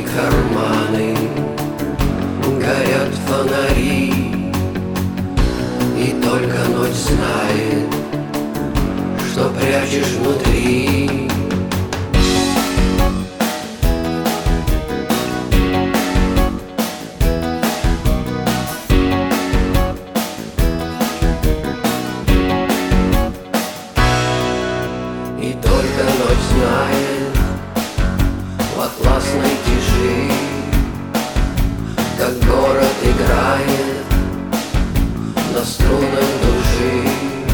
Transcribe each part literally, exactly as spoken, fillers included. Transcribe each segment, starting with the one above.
деньги карманы, горят фонари, и только ночь знает, что прячешь внутри. И только ночь знает в атласной тиши, как город играет на струнах души.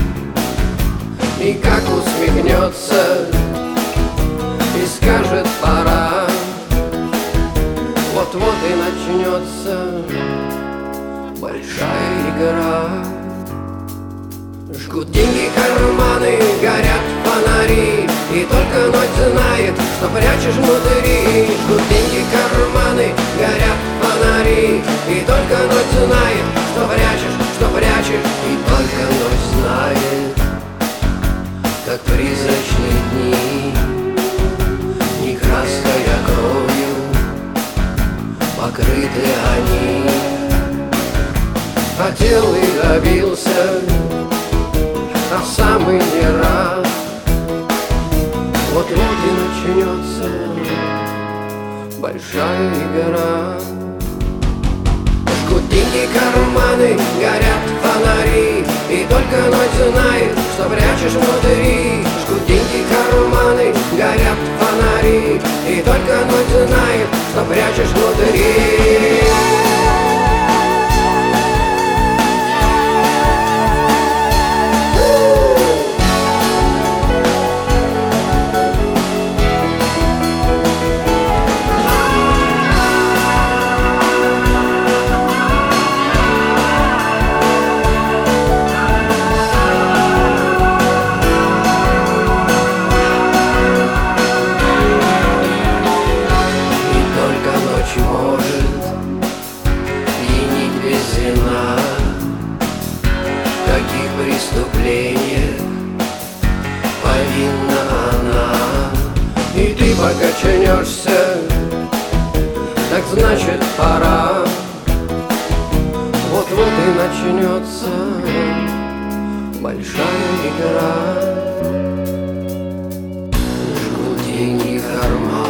И как усмехнется и скажет пора, вот-вот и начнется большая игра. Жгут деньги карманы, горят фонари, и только ночь знает, что прячешь внутри. Жгут деньги карманы, горят фонари, и только ночь знает, что прячешь, что прячешь. И только ночь знает, как призрачные дни, не краской, а кровью покрыты они. Хотел и добился, а самый не рад. Вот-вот и начнется большая игра. Жгут деньги карманы, горят фонари, и только ночь знает, что прячешь внутри. Жгут деньги карманы, горят фонари, и только ночь знает, что прячешь внутри. В каких преступлениях повинна она? И ты пока ченешься, так значит пора. Вот-вот и начнется большая игра. Жгут деньги карманы,